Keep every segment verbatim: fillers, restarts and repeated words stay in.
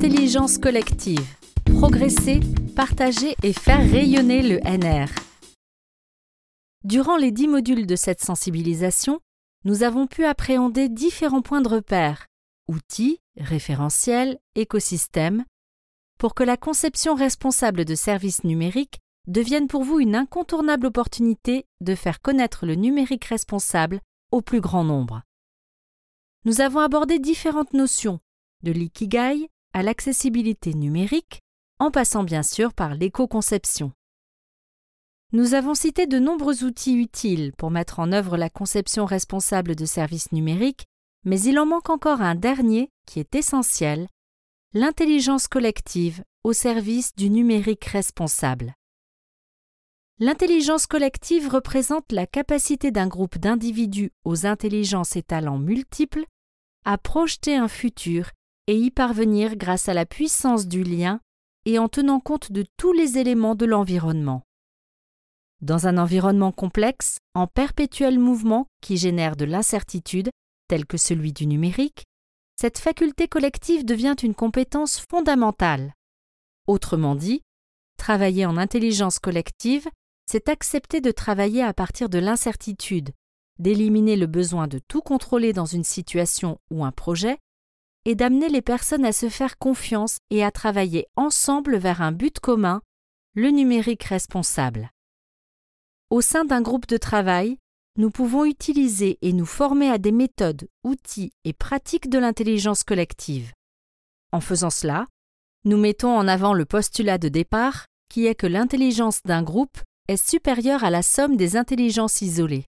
L'intelligence collective. Progresser, partager et faire rayonner le N R. Durant les dix modules de cette sensibilisation, nous avons pu appréhender différents points de repère, outils, référentiels, écosystèmes, pour que la conception responsable de services numériques devienne pour vous une incontournable opportunité de faire connaître le numérique responsable au plus grand nombre. Nous avons abordé différentes notions, de l'ikigai à l'accessibilité numérique, en passant bien sûr par l'éco-conception. Nous avons cité de nombreux outils utiles pour mettre en œuvre la conception responsable de services numériques, mais il en manque encore un dernier qui est essentiel, l'intelligence collective au service du numérique responsable. L'intelligence collective représente la capacité d'un groupe d'individus aux intelligences et talents multiples à projeter un futur et y parvenir grâce à la puissance du lien et en tenant compte de tous les éléments de l'environnement. Dans un environnement complexe, en perpétuel mouvement qui génère de l'incertitude, tel que celui du numérique, cette faculté collective devient une compétence fondamentale. Autrement dit, travailler en intelligence collective, c'est accepter de travailler à partir de l'incertitude, d'éliminer le besoin de tout contrôler dans une situation ou un projet, et d'amener les personnes à se faire confiance et à travailler ensemble vers un but commun, le numérique responsable. Au sein d'un groupe de travail, nous pouvons utiliser et nous former à des méthodes, outils et pratiques de l'intelligence collective. En faisant cela, nous mettons en avant le postulat de départ qui est que l'intelligence d'un groupe est supérieure à la somme des intelligences isolées.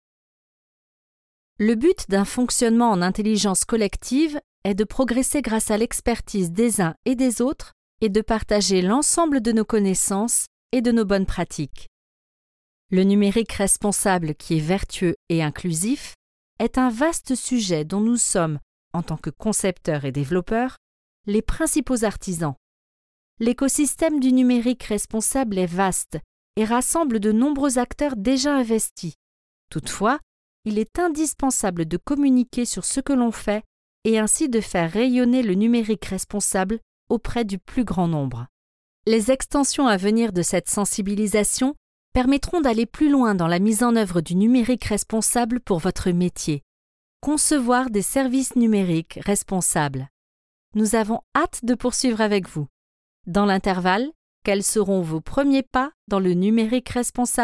Le but d'un fonctionnement en intelligence collective est de progresser grâce à l'expertise des uns et des autres et de partager l'ensemble de nos connaissances et de nos bonnes pratiques. Le numérique responsable qui est vertueux et inclusif est un vaste sujet dont nous sommes, en tant que concepteurs et développeurs, les principaux artisans. L'écosystème du numérique responsable est vaste et rassemble de nombreux acteurs déjà investis. Toutefois, il est indispensable de communiquer sur ce que l'on fait et ainsi de faire rayonner le numérique responsable auprès du plus grand nombre. Les extensions à venir de cette sensibilisation permettront d'aller plus loin dans la mise en œuvre du numérique responsable pour votre métier. Concevoir des services numériques responsables. Nous avons hâte de poursuivre avec vous. Dans l'intervalle, quels seront vos premiers pas dans le numérique responsable ?